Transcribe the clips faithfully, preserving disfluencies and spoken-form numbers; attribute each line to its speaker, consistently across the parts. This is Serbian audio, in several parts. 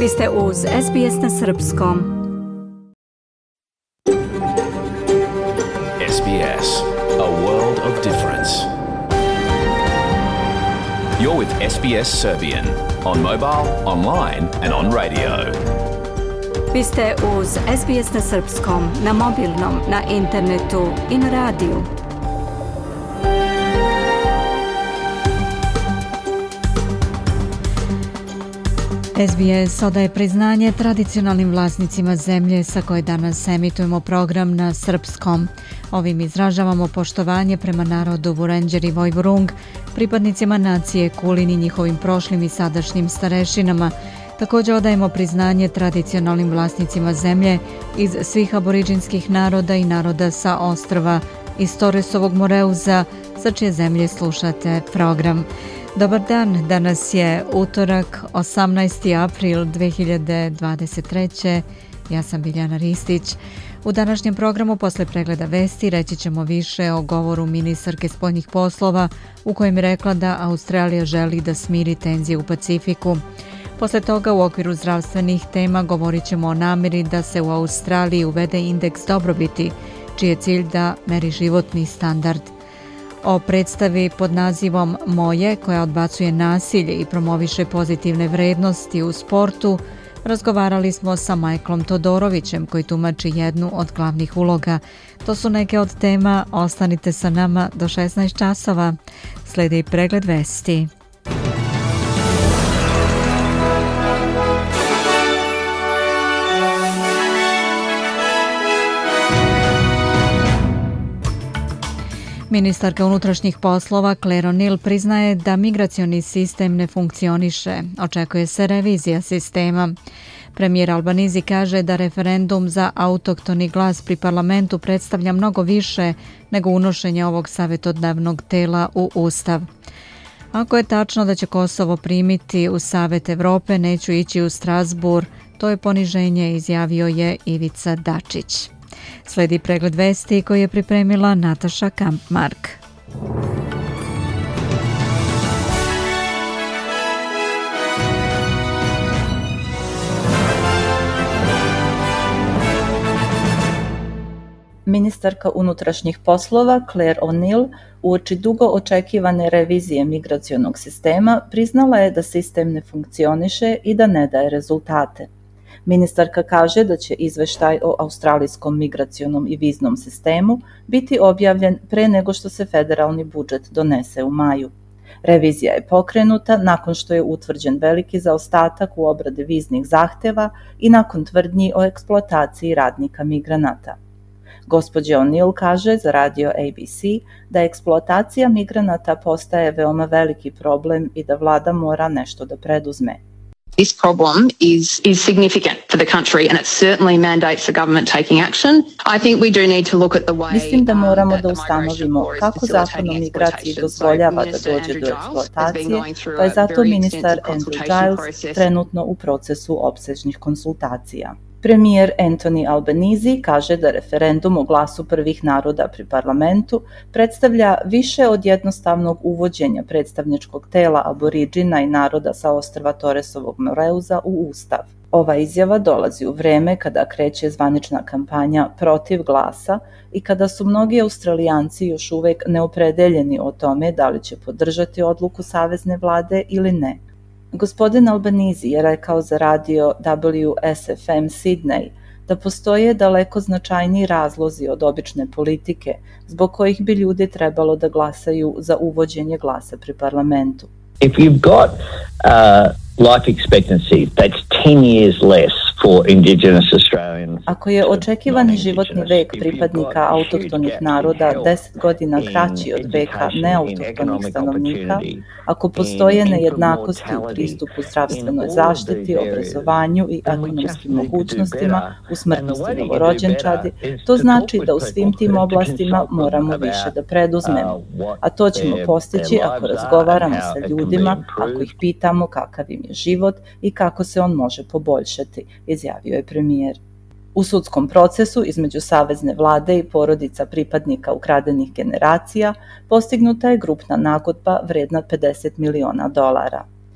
Speaker 1: Vi ste uz S B S na srpskom.
Speaker 2: S B S, a world of difference. You're with S B S Serbian on mobile, online and on radio.
Speaker 1: Vi ste uz S B S na srpskom, na mobilnom, na internetu i na radiju. S B S odaje priznanje tradicionalnim vlasnicima zemlje sa koje danas emitujemo program na srpskom. Ovim izražavamo poštovanje prema narodu Vurendjer i Vojvurung, pripadnicima nacije Kulin i njihovim prošlim i sadašnjim starešinama. Također odajemo priznanje tradicionalnim vlasnicima zemlje iz svih aboriđinskih naroda i naroda sa ostrva iz Torresovog Moreuza, sa čije zemlje slušate program. Dobar dan, danas je utorak, osamnaesti april dve hiljade dvadeset treće. Ja sam Biljana Ristić. U današnjem programu posle pregleda vesti reći ćemo više o govoru ministarke spoljnih poslova u kojem je rekla da Australija želi da smiri tenzije u Pacifiku. Posle toga u okviru zdravstvenih tema govorit ćemo o namjeri da se u Australiji uvede indeks dobrobiti, čiji je cilj da meri životni standard. O predstavi pod nazivom Moje, koja odbacuje nasilje i promoviše pozitivne vrednosti u sportu, razgovarali smo sa Michaelom Todorovićem, koji tumači jednu od glavnih uloga. To su neke od tema, ostanite sa nama do šesnaest časova. Slijedi pregled vesti. Ministarka unutrašnjih poslova Claire O'Neil priznaje da migracioni sistem ne funkcioniše. Očekuje se revizija sistema. Premijer Albanizi kaže da referendum za autohtoni glas pri parlamentu predstavlja mnogo više nego unošenje ovog savjetodavnog tela u Ustav. Ako je tačno da će Kosovo primiti u Savet Evrope, neću ići u Strasbourg. To je poniženje, izjavio je Ivica Dačić. Slijedi pregled vesti koji je pripremila Nataša Kampmark.
Speaker 3: Ministarka unutrašnjih poslova Claire O'Neil uoči dugo očekivane revizije migracionog sistema priznala je da sistem ne funkcioniše i da ne daje rezultate. Ministarka kaže da će izveštaj o australijskom migracionom i viznom sistemu biti objavljen pre nego što se federalni budžet donese u maju. Revizija je pokrenuta nakon što je utvrđen veliki zaostatak u obradi viznih zahteva i nakon tvrdnji o eksploataciji radnika migranata. Gospođa O'Neil kaže za radio A B C da eksploatacija migranata postaje veoma veliki problem i da vlada mora nešto da preduzme.
Speaker 4: This problem is is significant for the country and it certainly mandates the government taking action. I think we do need to look at the way.
Speaker 3: Mislim da moramo da ustanovimo kako zakon o migraciji dozvoljava da dođe do eksploatacije, pa je zato ministar Andrew Giles trenutno u procesu opsežnih konsultacija. Premijer Anthony Albanese kaže da referendum o glasu prvih naroda pri parlamentu predstavlja više od jednostavnog uvođenja predstavničkog tela aboriđina i naroda sa ostrva Torresovog Moreuza u Ustav. Ova izjava dolazi u vreme kada kreće zvanična kampanja protiv glasa i kada su mnogi Australijanci još uvek neopredeljeni o tome da li će podržati odluku savezne vlade ili ne. Gospodin Albanese je rekao za radio W S F M Sydney da postoje daleko značajniji razlozi od obične politike zbog kojih bi ljudi trebalo da glasaju za uvođenje glasa pri parlamentu.
Speaker 5: If you've got uh, life expectancy that's ten years less for Indigenous Australians.
Speaker 3: Ako je očekivani životni vek pripadnika autohtonih naroda deset godina kraći od veka neautohtonih stanovnika, ako postoje nejednakosti u pristupu zdravstvenoj zaštiti, obrazovanju i ekonomskim mogućnostima u smrtnosti novorođenčadi, to znači da u svim tim oblastima moramo više da preduzmemo. A to ćemo postići ako razgovaramo sa ljudima, ako ih pitamo kakav im je život i kako se on može poboljšati, izjavio je premijer. U sudskom procesu između savezne vlade i porodica pripadnika ukradenih generacija postignuta je grupna nagodba vredna pedeset miliona dolara.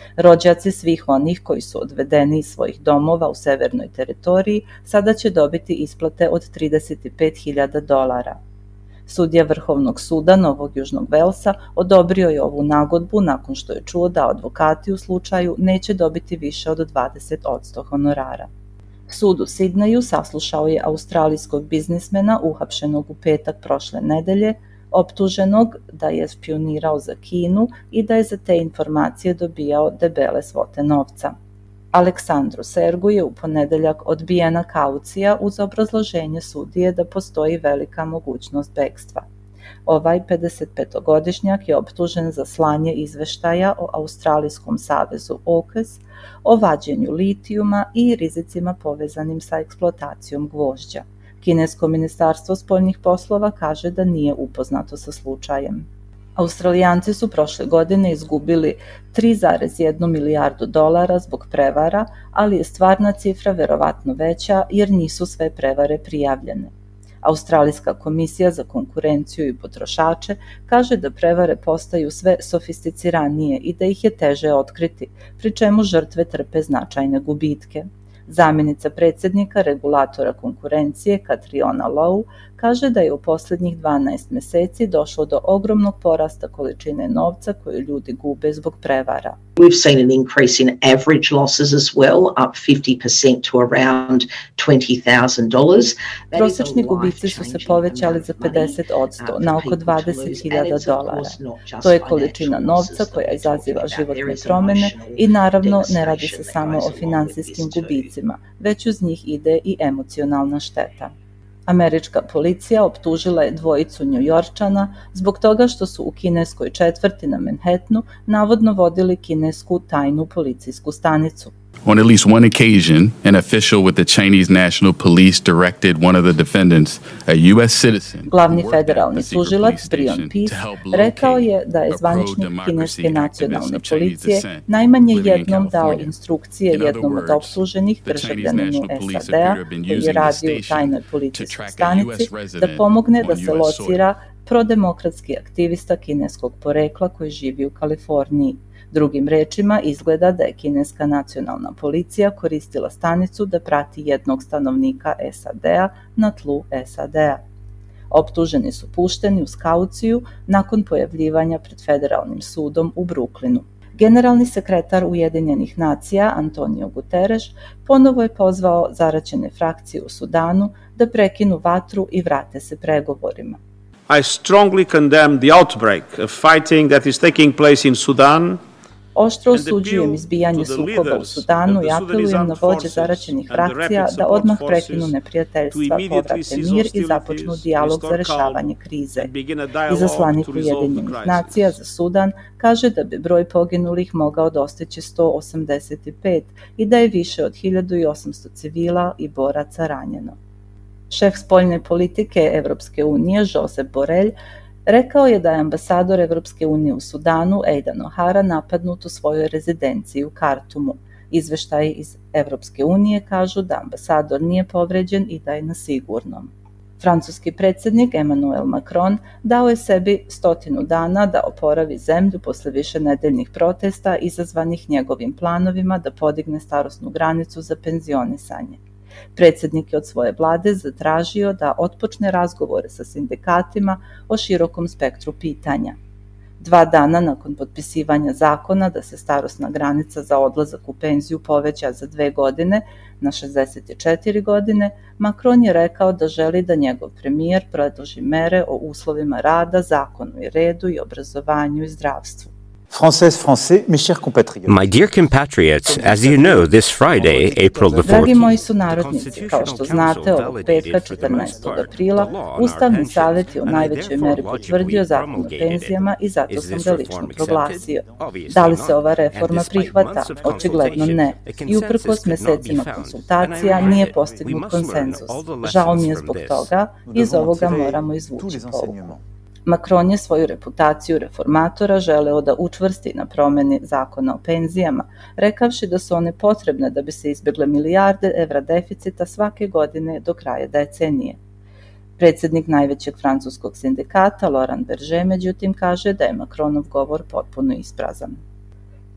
Speaker 3: Rođaci svih onih koji su odvedeni iz svojih domova u severnoj teritoriji sada će dobiti isplate od trideset pet hiljada dolara. Sudija Vrhovnog suda Novog Južnog Velsa odobrio je ovu nagodbu nakon što je čuo da advokati u slučaju neće dobiti više od dvadeset posto honorara. Sud u Sidneju saslušao je australijskog biznismena uhapšenog u petak prošle nedelje, optuženog da je špijunirao za Kinu i da je za te informacije dobijao debele svote novca. Aleksandru Sergu je u ponedeljak odbijena kaucija uz obrazloženje sudije da postoji velika mogućnost bekstva. Ovaj pedesetpetogodišnjak je optužen za slanje izveštaja o Australijskom savezu O C A S, o vađenju litijuma i rizicima povezanim sa eksploatacijom gvožđa. Kinesko ministarstvo spoljnih poslova kaže da nije upoznato sa slučajem. Australijanci su prošle godine izgubili tri zarez jednu milijardu dolara zbog prevara, ali je stvarna cifra verovatno veća jer nisu sve prevare prijavljene. Australijska komisija za konkurenciju i potrošače kaže da prevare postaju sve sofisticiranije i da ih je teže otkriti, pri čemu žrtve trpe značajne gubitke. Zamjenica predsjednika regulatora konkurencije Catriona Lowe kaže da je u posljednjih dvanaest meseci došlo do ogromnog porasta količine novca koju ljudi gube zbog prevara.
Speaker 6: We've seen an increase in average losses as well, up fifty percent to around twenty thousand dollars.
Speaker 3: Prosječni gubici su se povećali za pedeset posto na oko dvadeset hiljada dolara. To je količina novca koja izaziva životne promjene i naravno ne radi se samo o finansijskim gubicima, već uz njih ide i emocionalna šteta. Američka policija optužila je dvojicu Njujorčana zbog toga što su u kineskoj četvrti na Manhattanu navodno vodili kinesku tajnu policijsku stanicu.
Speaker 7: On at least one occasion, an official with the Chinese National Police directed one of the defendants, a U S citizen,
Speaker 3: Glavni federalni tužilac Brian Peace rekao je da je zvaničnik kineske nacionalne policije najmanje jednom dao instrukcije jednom od optuženih državljaninu S A D-a koji je radio u tajnoj policijskoj stanici da pomogne da se locira prodemokratski aktivista kineskog porekla koji živi u Kaliforniji. Drugim rečima, izgleda da je kineska nacionalna policija koristila stanicu da prati jednog stanovnika S A D-a na tlu S A D-a. Optuženi su pušteni uz kauciju nakon pojavljivanja pred federalnim sudom u Brooklynu. Generalni sekretar Ujedinjenih nacija Antonio Guterres ponovo je pozvao zaraćene frakcije u Sudanu da prekinu vatru i vrate se pregovorima.
Speaker 8: I strongly condemn the outbreak of fighting that is taking place in Sudan.
Speaker 3: Oštro osuđujem izbijanje sukoba u Sudanu i apelujem na vođe zaraćenih frakcija da odmah prekinu neprijateljstva, povrate mir i započnu dijalog za rešavanje krize. Izaslanik Ujedinjenih nacija za Sudan kaže da bi broj poginulih mogao dostići sto osamdeset pet i da je više od hiljadu osamsto civila i boraca ranjeno. Šef spoljne politike Evropske unije, Josep Borrell, rekao je da je ambasador Evropske unije u Sudanu, Aidan O'Hara, napadnut u svojoj rezidenciji u Kartumu. Izveštaji iz Evropske unije kažu da ambasador nije povređen i da je na sigurnom. Francuski predsjednik Emmanuel Macron dao je sebi stotinu dana da oporavi zemlju posle višenedeljnih protesta izazvanih njegovim planovima da podigne starosnu granicu za penzionisanje. Predsjednik je od svoje vlade zatražio da otpočne razgovore sa sindikatima o širokom spektru pitanja. Dva dana nakon potpisivanja zakona da se starosna granica za odlazak u penziju poveća za dve godine na šezdeset četiri godine, Macron je rekao da želi da njegov premijer predloži mere o uslovima rada, zakonu i redu i obrazovanju i zdravstvu.
Speaker 9: Françaises, Français, mes chers compatriotes.
Speaker 10: My dear compatriots, as you know, this Friday, April the
Speaker 3: Dragi moji sunarodnici, kao što znate, ovog petka četrnaestog aprila, Ustavni savjet je u najvećoj meri potvrdio zakon o penzijama i zato sam ga lično proglasio. Da li se ova reforma prihvata? Očigledno ne. I uprkos mesecima konsultacija nije postignut konsenzus. Žao mi je zbog toga, iz ovoga moramo izvući pouku. Macron je svoju reputaciju reformatora želeo da učvrsti na promjeni zakona o penzijama, rekavši da su one potrebne da bi se izbjegle milijarde evra deficita svake godine do kraja decenije. Predsjednik najvećeg francuskog sindikata Laurent Berger međutim kaže da je Macronov govor potpuno isprazan.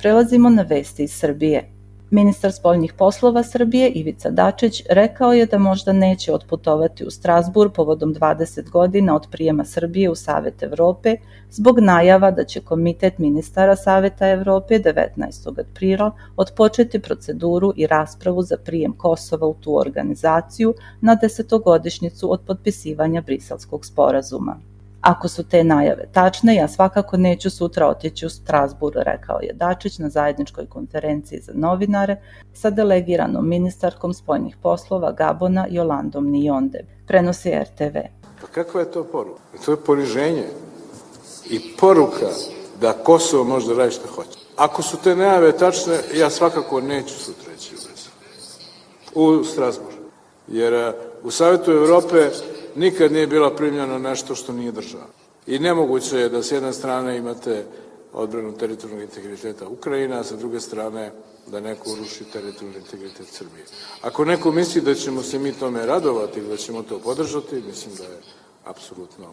Speaker 3: Prelazimo na vesti iz Srbije. Ministar spoljnih poslova Srbije Ivica Dačić rekao je da možda neće otputovati u Strazbur povodom dvadeset godina od prijema Srbije u Savet Evrope zbog najava da će Komitet ministara Saveta Evrope devetnaestog aprila otpočeti proceduru i raspravu za prijem Kosova u tu organizaciju na desetogodišnjicu od potpisivanja Briselskog sporazuma. Ako su te najave tačne, ja svakako neću sutra otići u Strazbur, rekao je Dačić na zajedničkoj konferenciji za novinare sa delegiranom ministarkom spoljnih poslova Gabona Jolandom Nionde, prenosi R T V.
Speaker 11: Pa kakva je to poruka? To je poniženje i poruka da Kosovo može da radi što hoće. Ako su te najave tačne, ja svakako neću sutra ići u Strazbur, jer u Savetu Evrope nikad nije bila primljeno nešto što nije država. I nemoguće je da s jedne strane imate odbranu teritorijalnog integriteta Ukrajine, a sa druge strane da neko uruši teritorijalni integritet Srbije. Ako neko misli da ćemo se mi tome radovati ili da ćemo to podržati, mislim da je apsolutno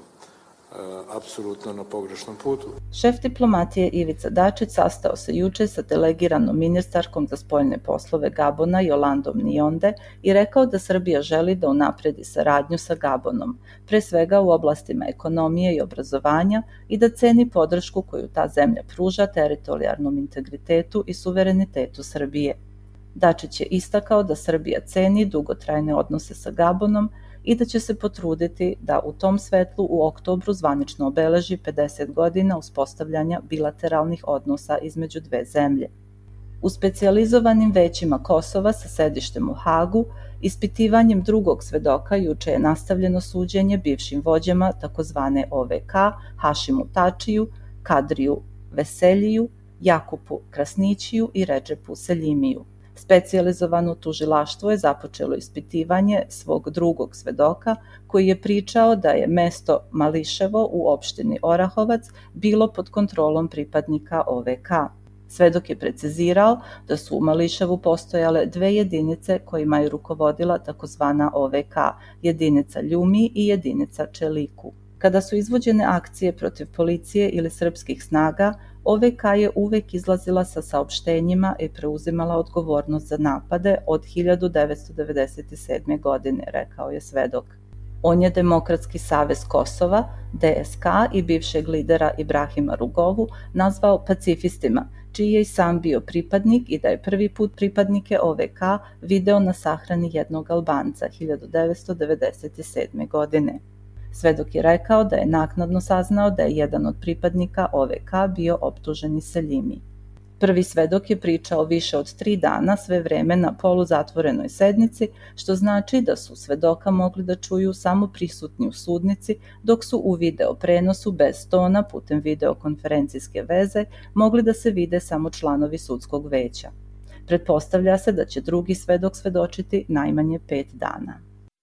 Speaker 11: apsolutno na pogrešnom putu.
Speaker 3: Šef diplomatije Ivica Dačić sastao se juče sa delegiranom ministarkom za spoljne poslove Gabona Jolandom Nionde i rekao da Srbija želi da unapredi saradnju sa Gabonom, pre svega u oblastima ekonomije i obrazovanja, i da ceni podršku koju ta zemlja pruža teritorijalnom integritetu i suverenitetu Srbije. Dačić je istakao da Srbija ceni dugotrajne odnose sa Gabonom i da će se potruditi da u tom svetlu u oktobru zvanično obeleži pedeset godina uspostavljanja bilateralnih odnosa između dve zemlje. U specijalizovanim većima Kosova sa sedištem u Hagu, ispitivanjem drugog svedoka juče je nastavljeno suđenje bivšim vođama takozvane O V K, Hašimu Tačiju, Kadriju Veseljiju, Jakupu Krasnićiju i Redžepu Seljimiju. Specijalizovano tužilaštvo je započelo ispitivanje svog drugog svedoka koji je pričao da je mesto Mališevo u opštini Orahovac bilo pod kontrolom pripadnika O V K. Svedok je precizirao da su u Mališevu postojale dve jedinice kojima je rukovodila takozvana O V K, jedinica Ljumi i jedinica Čeliku. Kada su izvođene akcije protiv policije ili srpskih snaga, O V K je uvek izlazila sa saopštenjima i preuzimala odgovornost za napade od hiljadu devetsto devedeset sedme. godine, rekao je svedok. On je Demokratski savez Kosova, D S K, i bivšeg lidera Ibrahima Rugovu nazvao pacifistima, čiji je i sam bio pripadnik i da je prvi put pripadnike O V K video na sahrani jednog Albanca hiljadu devetsto devedeset sedme. godine. Svedok je rekao da je naknadno saznao da je jedan od pripadnika O V K bio optuženi Seljimi. Prvi svedok je pričao više od tri dana, sve vreme na poluzatvorenoj sednici, što znači da su svedoka mogli da čuju samo prisutni u sudnici, dok su u video prenosu bez tona putem videokonferencijske veze mogli da se vide samo članovi sudskog veća. Pretpostavlja se da će drugi svedok svedočiti najmanje pet dana.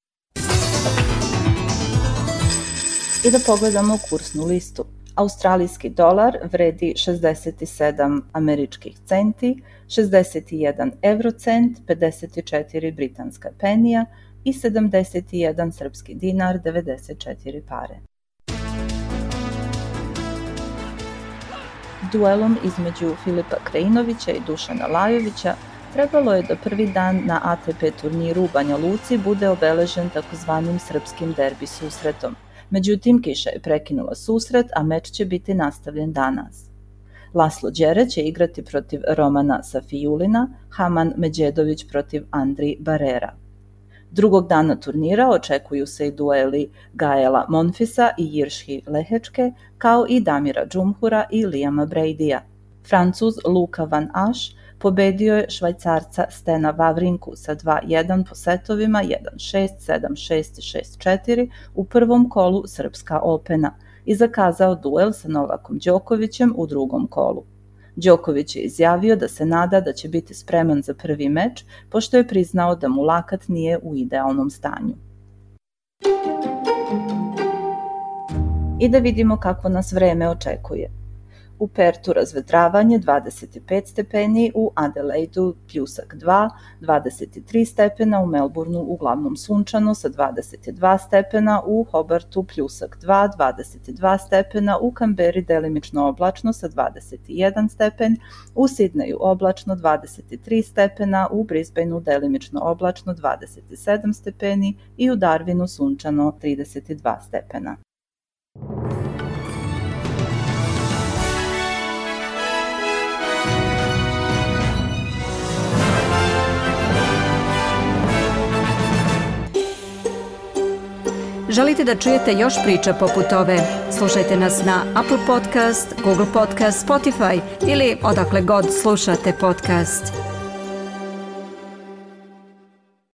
Speaker 3: I da pogledamo kursnu listu. Australijski dolar vredi šezdeset sedam američkih centi, šezdeset jedan evrocent, pedeset četiri britanska penija i sedamdeset jedan srpski dinar, devedeset četiri pare. Duelom između Filipa Krajinovića i Dušana Lajovića trebalo je da prvi dan na A T P turniru u Banja Luci bude obeležen takozvanim srpskim derbi susretom. Međutim, kiša je prekinula susret, a meč će biti nastavljen danas. Laslo Đere će igrati protiv Romana Safijulina, Haman Međedović protiv Andri Barera. Drugog dana turnira očekuju se i dueli Gaela Monfisa i Jirši Lehečke, kao i Damira Džumhura i Liama Bradya. Francuz Luka Van Asch pobedio je Švajcarca Stena Vavrinku sa dva jedan po setovima jedan šest, sedam šest i šest četiri u prvom kolu Srpska Opena i zakazao duel sa Novakom Đokovićem u drugom kolu. Đoković je izjavio da se nada da će biti spreman za prvi meč, pošto je priznao da mu lakat nije u idealnom stanju. I da vidimo kako nas vreme očekuje. u Pertu razvedravanje dvadeset pet stepeni, u Adelaidu pljusak dva, dvadeset tri stepena, u Melbourneu uglavnom sunčano sa dvadeset dva stepena, u Hobartu pljusak dva, dvadeset dva stepena, u Kamberi delimično oblačno sa dvadeset jedan stepen, u Sidneju oblačno dvadeset tri stepena, u Brisbaneu delimično oblačno dvadeset sedam stepeni i u Darwinu sunčano trideset dva stepena.
Speaker 1: Želite da čujete još priča poput ove? Slušajte nas na Apple Podcast, Google Podcast, Spotify ili odakle god slušate podcast.